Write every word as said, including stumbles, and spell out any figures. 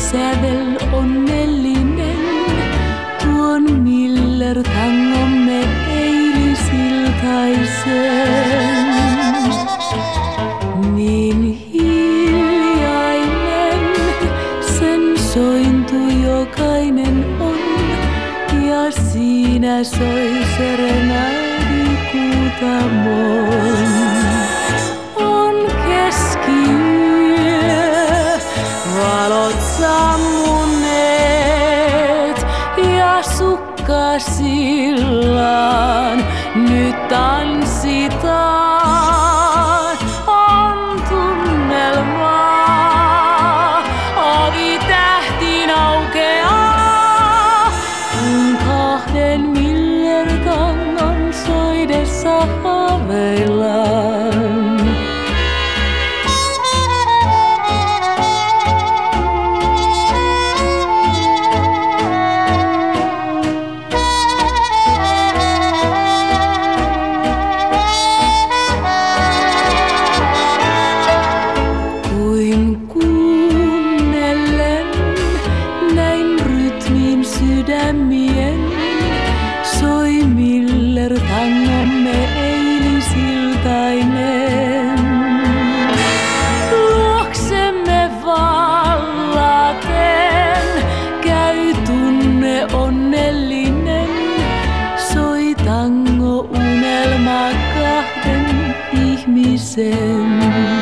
sävel onnellinen, tuon Miller-tangomme eilisiltaisen. Niin hiljainen sen sointu jokainen on, ja siinä soi serenaadi kuutamon. On keskiyö, valot sammuneet ja sukkasillaan nyt tanssitaan. On tunnelmaa, ovi tähtiin aukeaa, kun kahden Miller-tangon soidessa haaveillaan. Sydämien soi Miller-tangomme eilisiltainen. Luoksemme vallaten käy tunne onnellinen, soi tango unelma kahden ihmisen.